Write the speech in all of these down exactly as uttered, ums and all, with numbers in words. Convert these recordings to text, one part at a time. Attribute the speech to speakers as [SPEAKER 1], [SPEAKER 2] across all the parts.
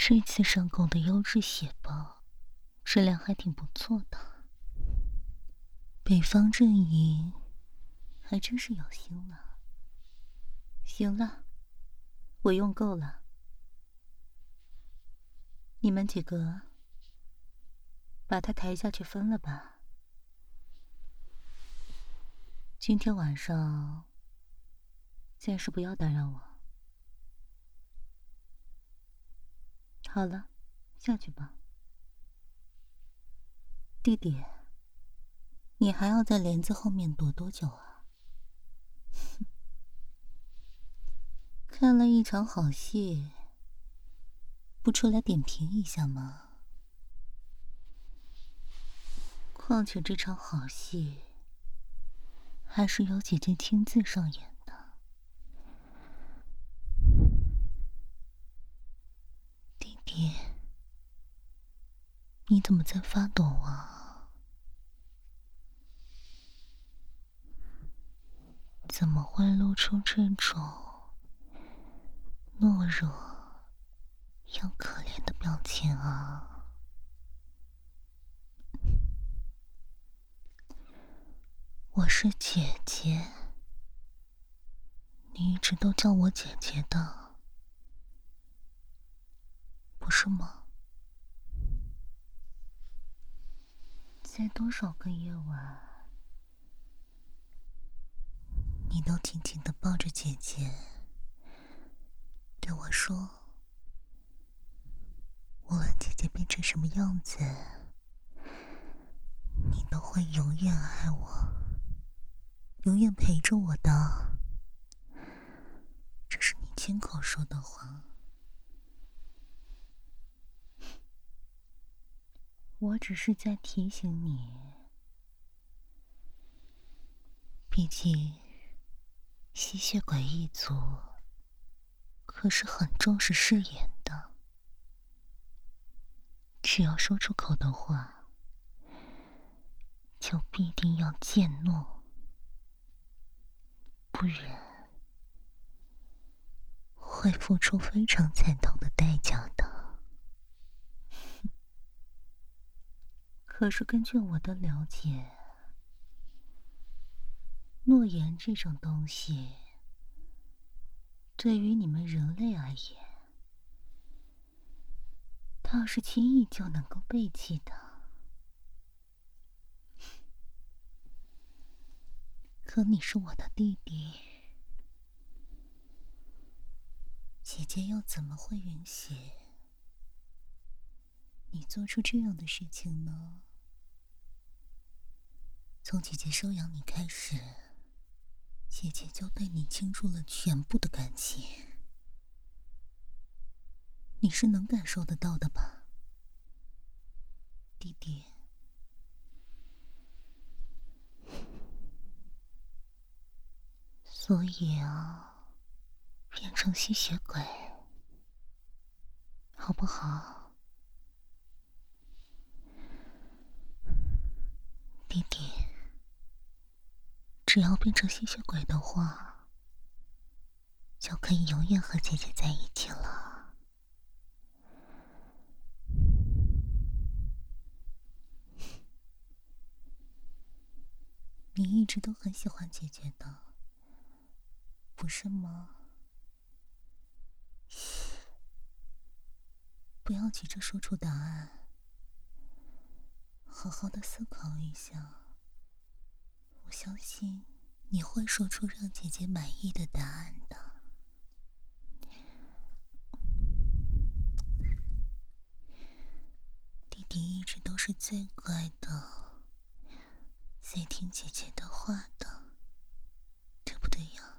[SPEAKER 1] 这次上贡的优质血包，质量还挺不错的。北方阵营还真是有心了。行了，我用够了。你们几个把他抬下去分了吧。今天晚上暂时不要打扰我。好了，下去吧。弟弟，你还要在帘子后面躲多久啊？看了一场好戏，不出来点评一下吗？况且这场好戏还是由姐姐亲自上演的。弟弟，你怎么在发抖啊？怎么会露出这种懦弱又可怜的表情啊？我是姐姐，你一直都叫我姐姐的，不是吗？在多少个夜晚，你都紧紧地抱着姐姐，对我说，无论姐姐变成什么样子，你都会永远爱我，永远陪着我的。这是你亲口说的话。我只是在提醒你，毕竟吸血鬼一族可是很重视誓言的，只要说出口的话，就必定要践诺，不然会付出非常惨痛的代价的。可是根据我的了解，诺言这种东西，对于你们人类而言，它要是轻易就能够背弃的。可你是我的弟弟，姐姐又怎么会允许你做出这样的事情呢？从姐姐收养你开始，姐姐就对你倾注了全部的感情，你是能感受得到的吧，弟弟？所以啊，变成吸血鬼，好不好？弟弟，只要变成吸血鬼的话，就可以永远和姐姐在一起了。你一直都很喜欢姐姐的，不是吗？不要急着说出答案，好好的思考一下。我相信你会说出让姐姐满意的答案的。弟弟一直都是最乖的，最听姐姐的话的，对不对呀？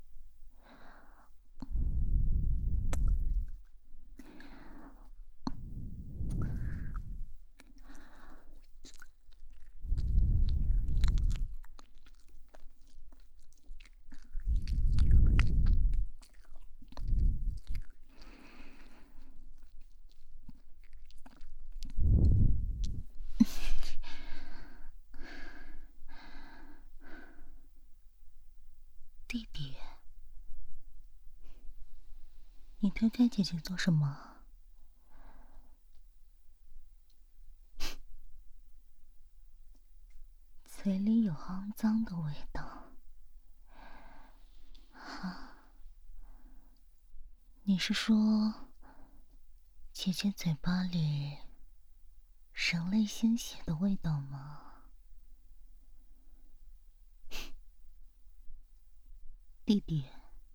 [SPEAKER 1] 弟弟，你推开姐姐做什么？ 嘴里有肮脏的味道。啊，你是说姐姐嘴巴里人类鲜血的味道吗？弟弟，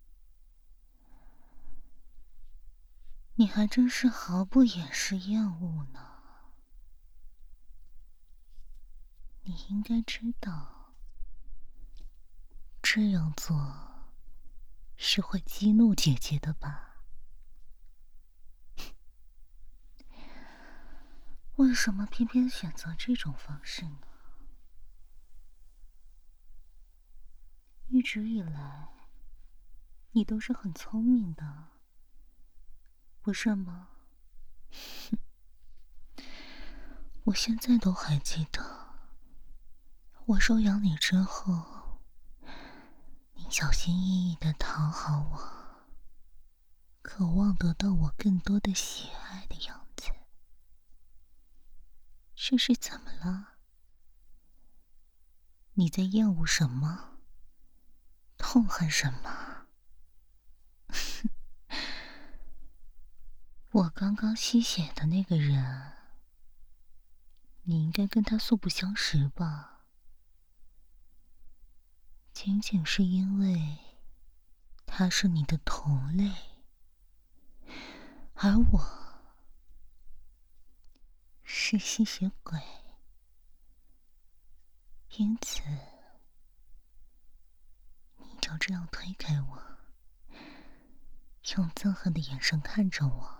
[SPEAKER 1] 你还真是毫不掩饰厌恶呢。你应该知道，这样做是会激怒姐姐的吧？为什么偏偏选择这种方式呢？一直以来，你都是很聪明的，不是吗？我现在都还记得，我收养你之后，你小心翼翼地讨好我，渴望得到我更多的喜爱的样子。这是怎么了？你在厌恶什么？痛恨什么？我刚刚吸血的那个人，你应该跟他素不相识吧？仅仅是因为他是你的同类，而我是吸血鬼，因此你就这样推开我，用憎恨的眼神看着我，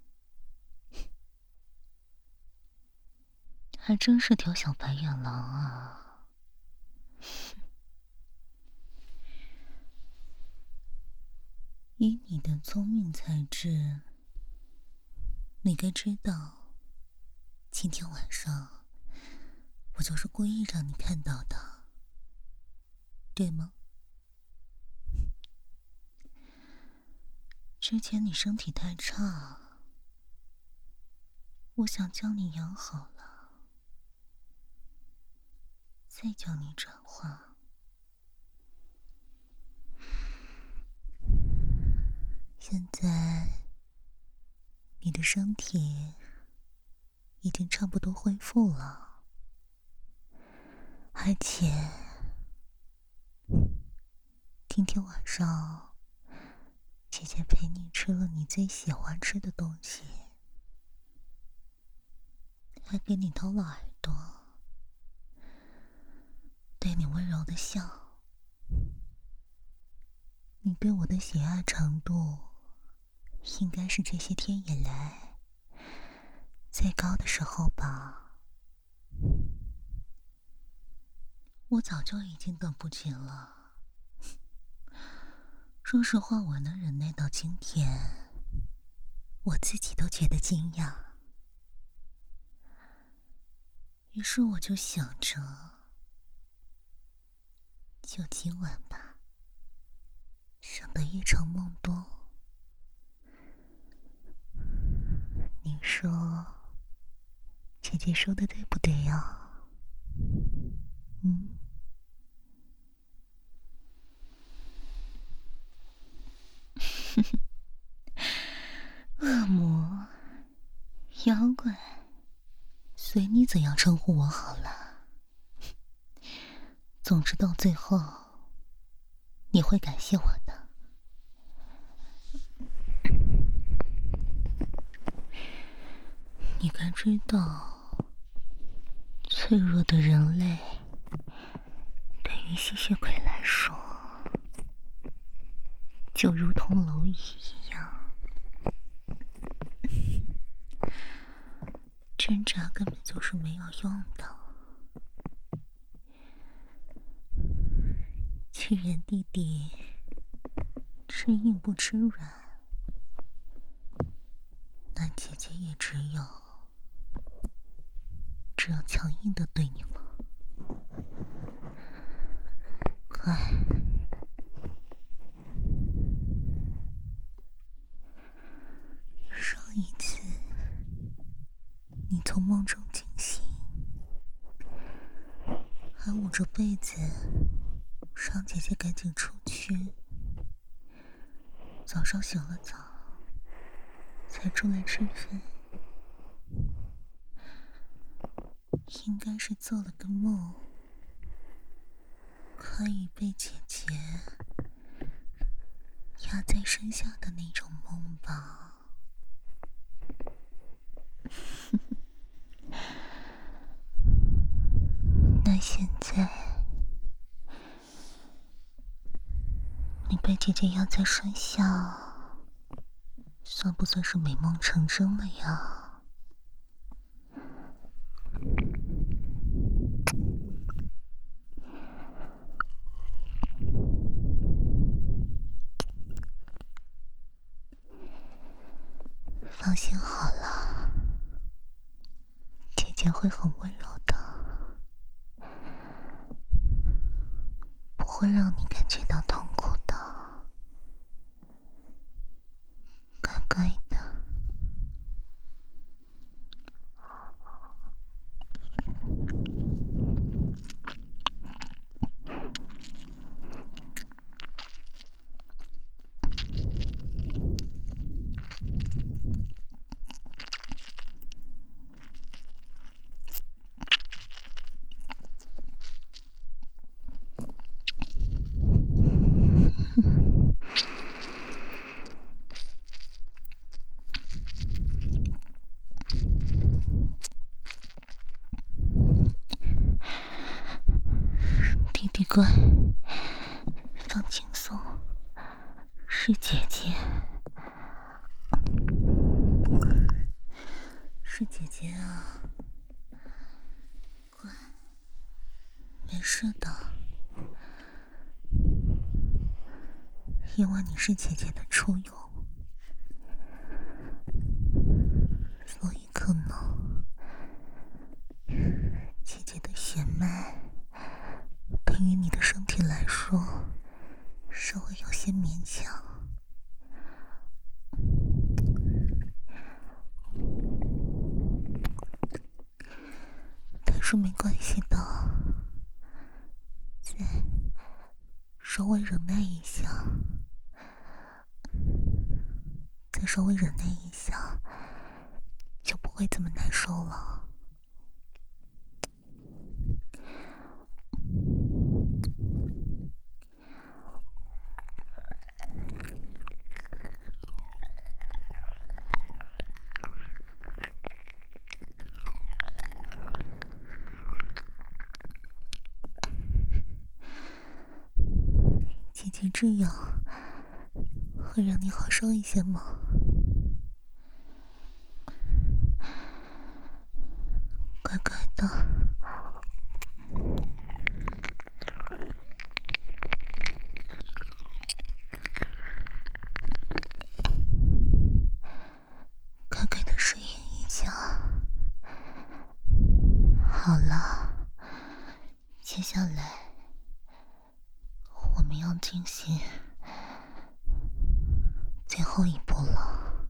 [SPEAKER 1] 还真是条小白眼狼啊！以你的聪明才智，你该知道，今天晚上我就是故意让你看到的，对吗？之前你身体太差，我想将你养好了，再将你转化。现在你的身体已经差不多恢复了，而且今天晚上姐姐陪你吃了你最喜欢吃的东西，还给你掏了耳朵，对你温柔的笑。你对我的喜爱程度应该是这些天以来最高的时候吧。我早就已经等不及了。说实话，我能忍耐到今天，我自己都觉得惊讶。于是我就想着，就今晚吧，省得一场梦多。你说，姐姐说的对不对呀？嗯。恶魔、妖怪，随你怎样称呼我好了。总之到最后，你会感谢我的。你该知道，脆弱的人类对于吸血鬼来说，就如同蝼蚁一样，挣扎根本就是没有用的。既然弟弟吃硬不吃软，那姐姐也只有只有强硬的对你了。快，上一次你从梦中惊醒，而我着被子，让姐姐赶紧出去。早上洗了澡，才出来吃饭。应该是做了个梦，可以被姐姐压在身下的那种梦吧。那现在你被姐姐压在身下，算不算是美梦成真了呀？放心好了，姐姐会很温柔的，不会让你感觉到痛苦的，乖乖的。弟弟乖，放轻松，是姐姐，是姐姐啊，乖，没事的，因为你是姐姐的初拥，所以可能姐姐的血脉对于你的身体来说稍微有些勉强，但是没关系的，再稍微忍耐一下，再稍微忍耐一下，就不会这么难受了。姐姐这样会让你好受一些吗？乖乖的。乖乖的适应一下。好了，接下来我们要进行最后一步了。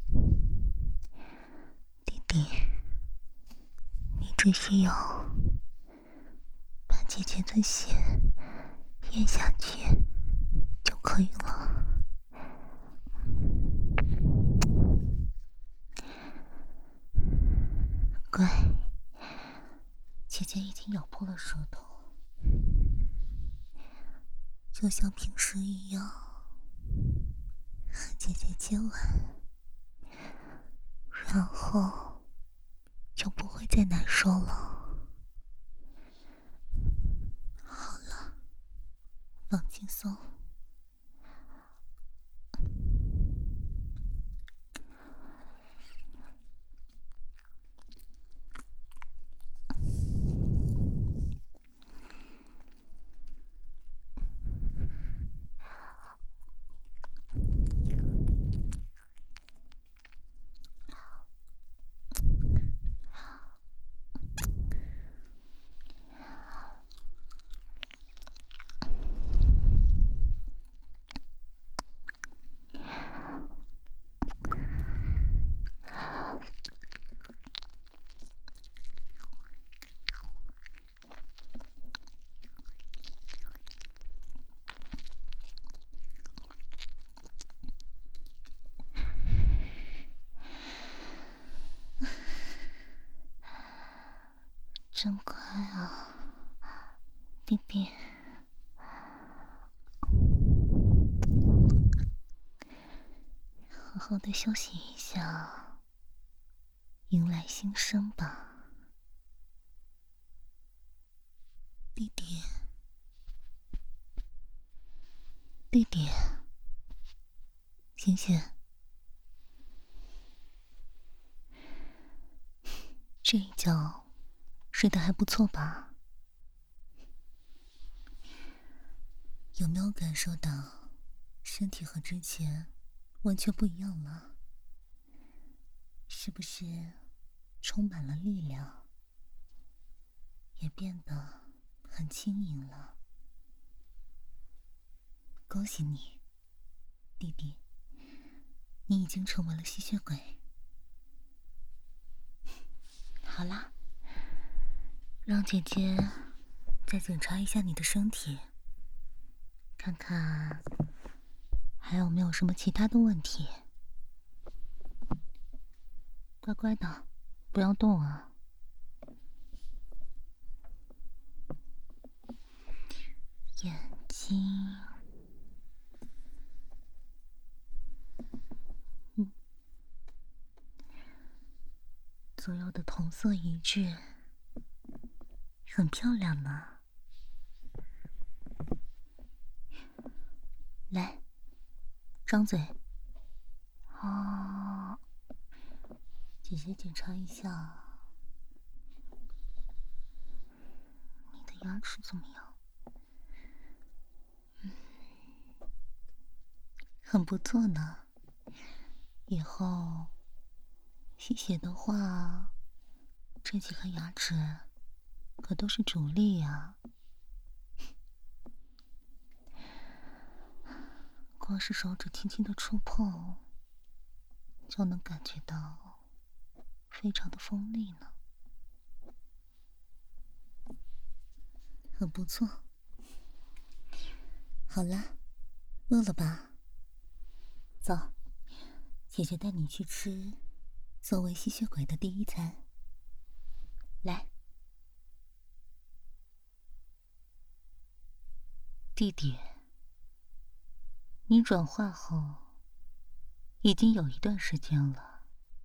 [SPEAKER 1] 弟弟，你只需要把姐姐的血咽下去就可以了。乖，姐姐已经咬破了舌头，就像平时一样和姐姐接吻，然后就不会再难受了。好了，放轻松。 真乖啊，弟弟。好好的休息一下，迎来新生吧，弟弟。弟弟，醒醒！这一觉睡得还不错吧？有没有感受到身体和之前完全不一样了？是不是充满了力量，也变得很轻盈了？恭喜你，弟弟，你已经成为了吸血鬼。好啦，让姐姐再检查一下你的身体，看看还有没有什么其他的问题。乖乖的，不要动啊。眼睛，嗯，左右的同色一致，很漂亮呢。来，张嘴。好，姐姐检查一下你的牙齿怎么样？嗯，很不错呢。以后吸血的话，这几颗牙齿可都是主力呀。光是手指轻轻的触碰，就能感觉到非常的锋利呢。很不错。好啦，饿了吧？走，姐姐带你去吃作为吸血鬼的第一餐。来，弟弟，你转化后已经有一段时间了。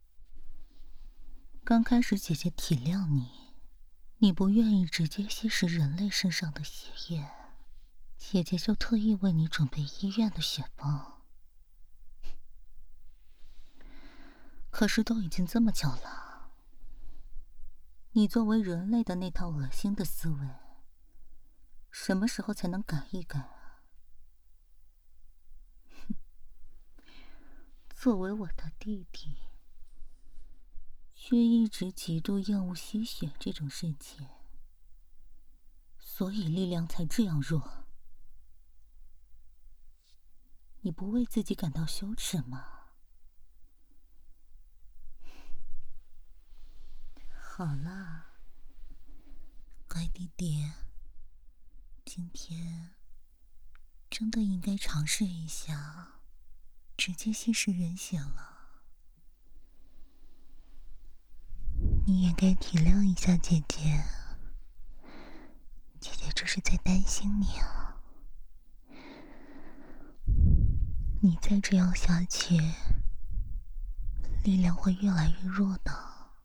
[SPEAKER 1] 刚开始姐姐体谅你，你不愿意直接吸食人类身上的血液，姐姐就特意为你准备医院的血包。可是都已经这么久了，你作为人类的那套恶心的思维，什么时候才能改一改啊？作为我的弟弟，却一直极度厌恶吸血这种事情，所以力量才这样弱。你不为自己感到羞耻吗？好啦，乖弟弟，今天真的应该尝试一下直接吸食人血了。你也该体谅一下姐姐，姐姐这是在担心你啊。你再这样下去，力量会越来越弱的。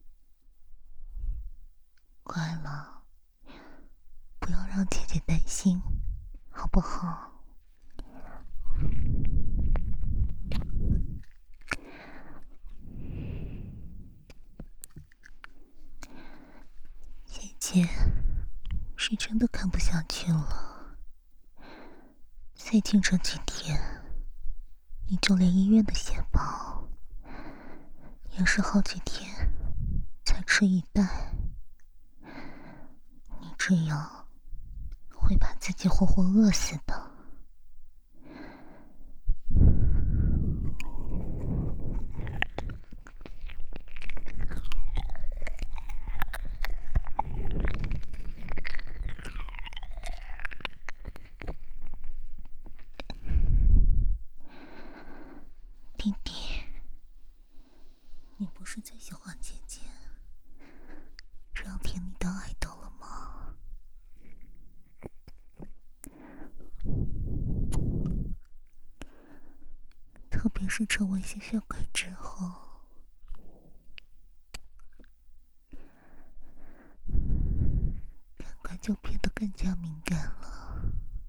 [SPEAKER 1] 乖了，不要让姐姐担心，好不好？姐姐是真的看不下去了。最近这几天，你就连医院的血包也是好几天才吃一袋。你这样会把自己活活饿死的。弟弟，你不是最喜欢姐姐这样甜你的爱豆了是成为吸血鬼之后，感官就变得更加敏感了。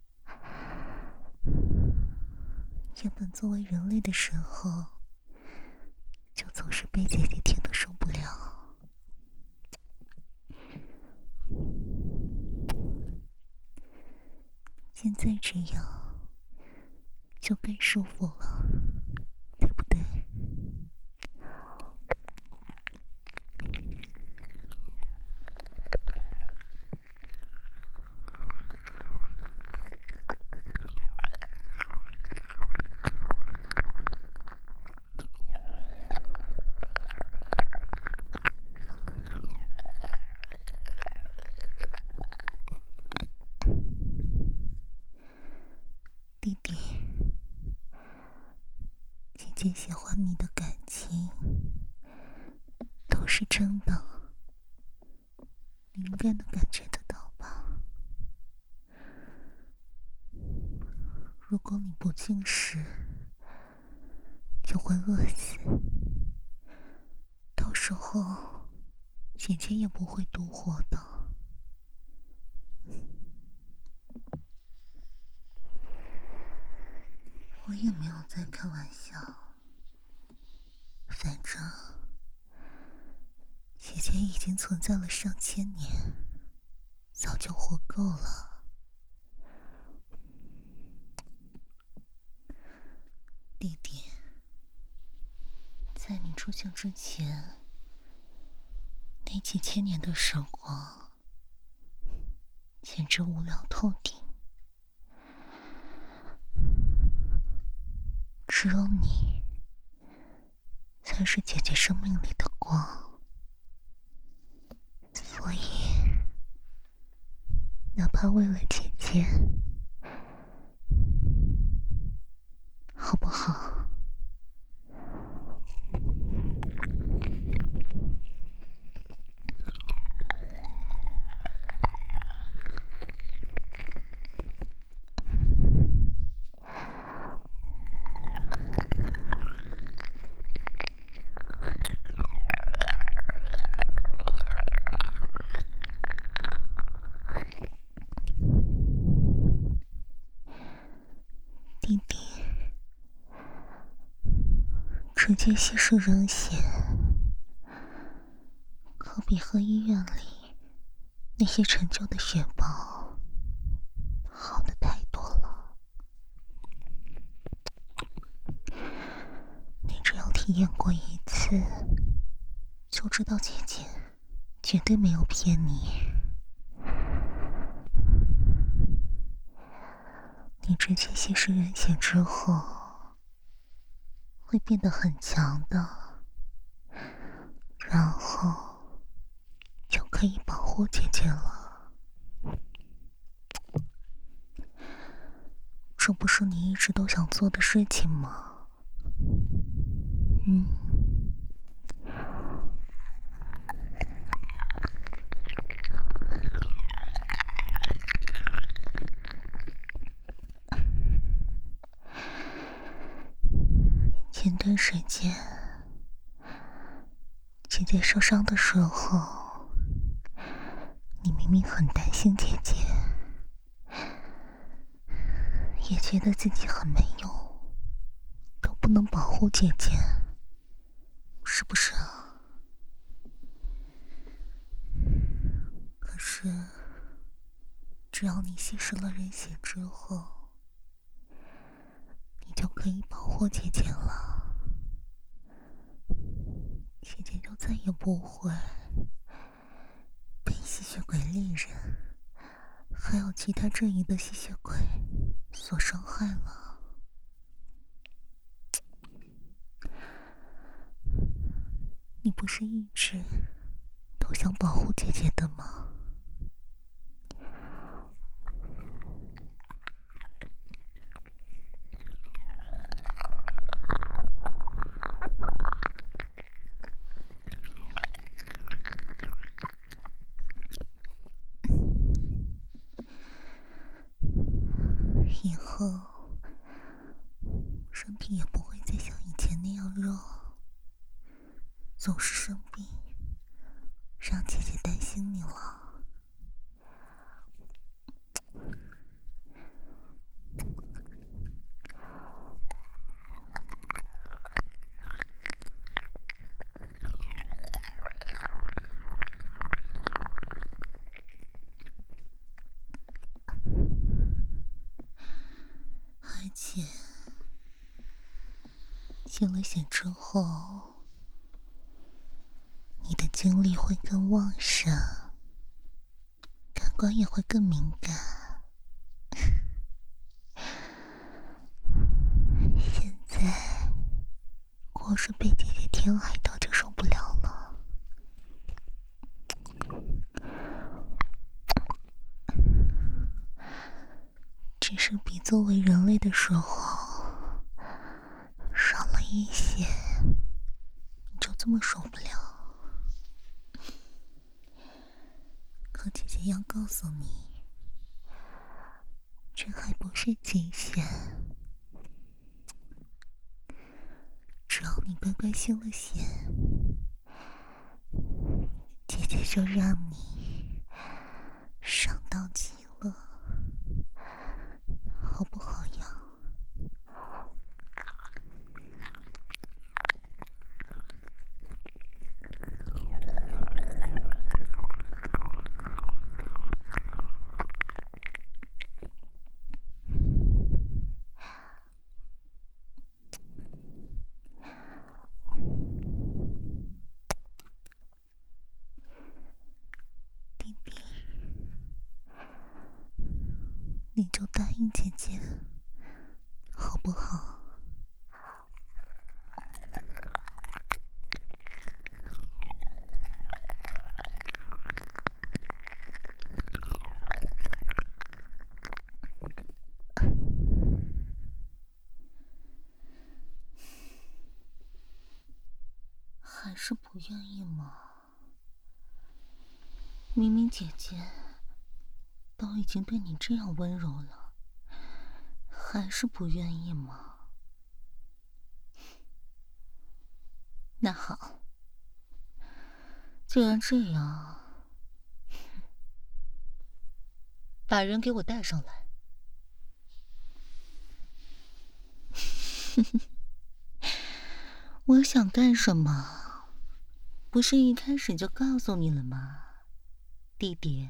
[SPEAKER 1] 原本作为人类的时候，就总是被姐姐舔得受不了。现在这样就更舒服了，对不对？弟弟，姐姐喜欢你的感情都是真的，你应该能感觉得到吧？如果你不进食，就会饿死，到时候姐姐也不会独活的。我也没有在开玩笑，反正姐姐已经存在了上千年，早就活够了。弟弟，在你出现之前，那几千年的时光简直无聊透顶，只有你才是姐姐生命里的光，所以哪怕为了姐姐，好不好？弟弟，直接吸食人血，可比和医院里那些陈旧的血包好的太多了。你只要体验过一次，就知道姐姐绝对没有骗你。你直接吸食人血之后，会变得很强的，然后就可以保护姐姐了。这不是你一直都想做的事情吗？嗯。前段时间，姐姐受伤的时候，你明明很担心姐姐，也觉得自己很没用，都不能保护姐姐，是不是啊？可是，只要你吸食了人血之后，你就可以保护姐姐了。姐姐就再也不会被吸血鬼猎人还有其他阵营的吸血鬼所伤害了。你不是一直都想保护姐姐的吗？以后身体也不会再像以前那样肉，总是生病，让姐姐担心你了。而且献了血之后，你的精力会更旺盛，感官也会更敏感。现在光是被姐姐天挨到就受不了了。只是比作为人类的时候少了一些，你就这么受不了。可姐姐要告诉你，这还不是极限。只要你乖乖修了血，姐姐就让你爽到极乐，好不好呀？弟弟，你就答应姐姐，好不好？还是不愿意吗？明明姐姐都已经对你这样温柔了，还是不愿意吗？那好，既然这样，把人给我带上来。我想干什么，不是一开始就告诉你了吗，弟弟？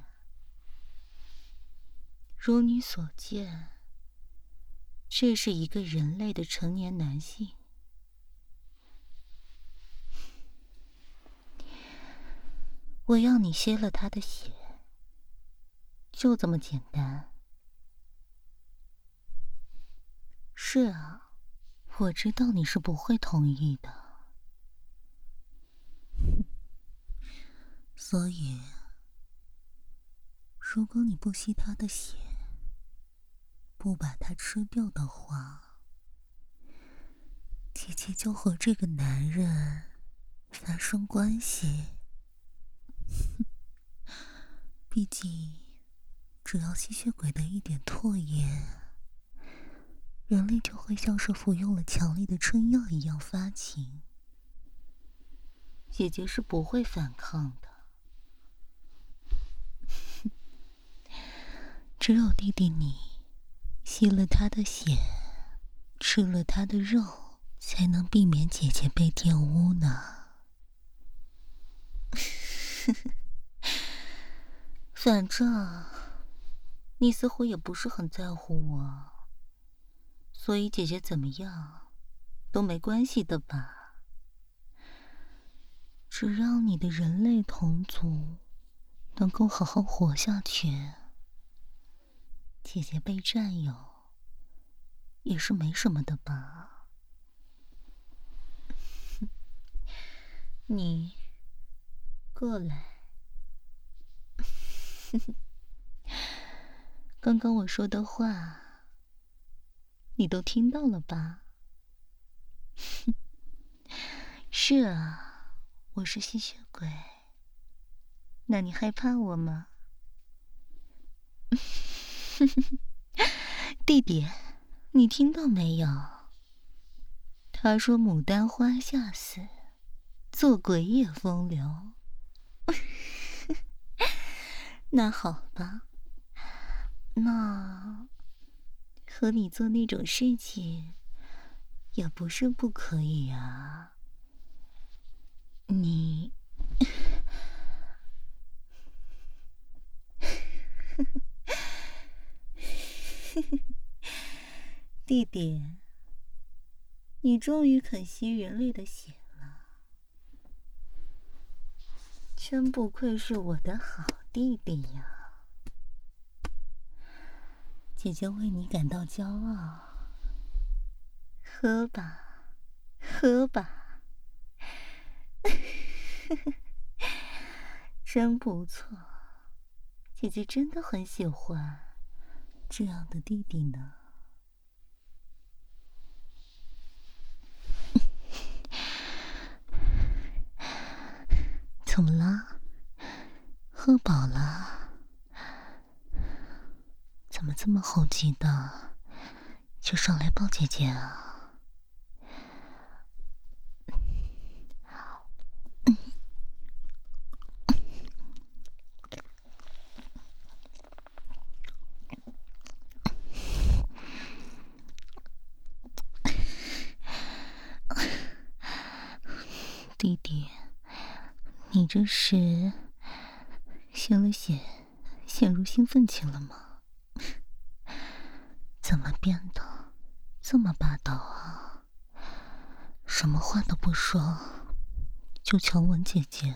[SPEAKER 1] 如你所见，这是一个人类的成年男性。我要你吸了他的血，就这么简单。是啊，我知道你是不会同意的。所以，如果你不吸他的血，不把他吃掉的话，姐姐就和这个男人发生关系。毕竟，只要吸血鬼的一点唾液，人类就会像是服用了强力的春药一样发情。姐姐是不会反抗的。只有弟弟你吸了他的血，吃了他的肉，才能避免姐姐被玷污呢。反正你似乎也不是很在乎我，所以姐姐怎么样都没关系的吧？只要你的人类同族能够好好活下去，姐姐被占有也是没什么的吧？你过来。刚刚我说的话你都听到了吧？是啊，我是吸血鬼，那你害怕我吗？弟弟，你听到没有？ 他说牡丹花下死，做鬼也风流。那好吧，那和你做那种事情也不是不可以啊。你弟弟，你终于肯吸人类的血了，真不愧是我的好弟弟呀！姐姐为你感到骄傲。喝吧，喝吧，真不错，姐姐真的很喜欢这样的弟弟呢。怎么了？喝饱了？怎么这么猴急的，就上来抱姐姐啊？弟弟，你这是献了血，陷入兴奋期了吗？怎么变得这么霸道啊？什么话都不说，就强吻姐姐。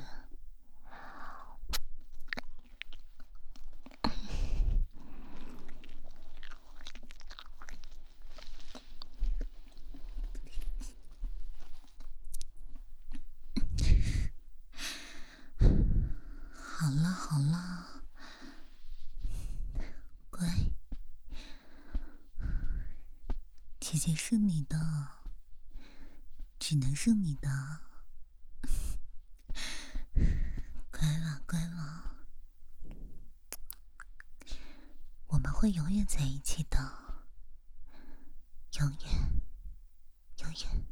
[SPEAKER 1] 好了好了，乖，姐姐是你的，只能是你的。乖了乖了，我们会永远在一起的，永远永远。